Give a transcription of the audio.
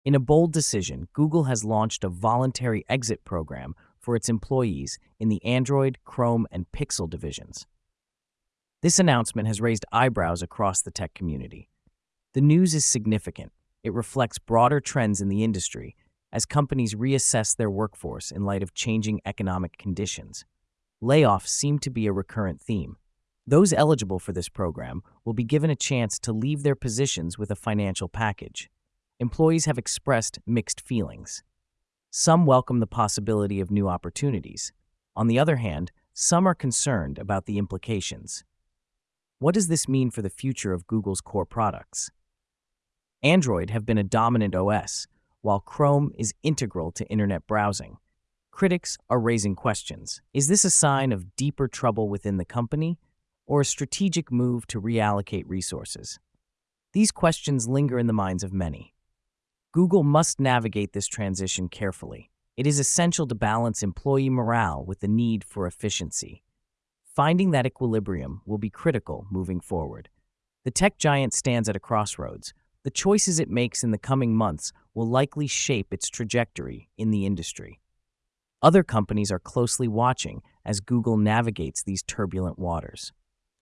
In a bold decision, Google has launched a voluntary exit program for its employees in the Android, Chrome, and Pixel divisions. This announcement has raised eyebrows across the tech community. The news is significant. It reflects broader trends in the industry as companies reassess their workforce in light of changing economic conditions. Layoffs seem to be a recurrent theme. Those eligible for this program will be given a chance to leave their positions with a financial package. Employees have expressed mixed feelings. Some welcome the possibility of new opportunities. On the other hand, some are concerned about the implications. What does this mean for the future of Google's core products? Android have been a dominant OS, while Chrome is integral to internet browsing. Critics are raising questions. Is this a sign of deeper trouble within the company, or a strategic move to reallocate resources? These questions linger in the minds of many. Google must navigate this transition carefully. It is essential to balance employee morale with the need for efficiency. Finding that equilibrium will be critical moving forward. The tech giant stands at a crossroads. The choices it makes in the coming months will likely shape its trajectory in the industry. Other companies are closely watching as Google navigates these turbulent waters.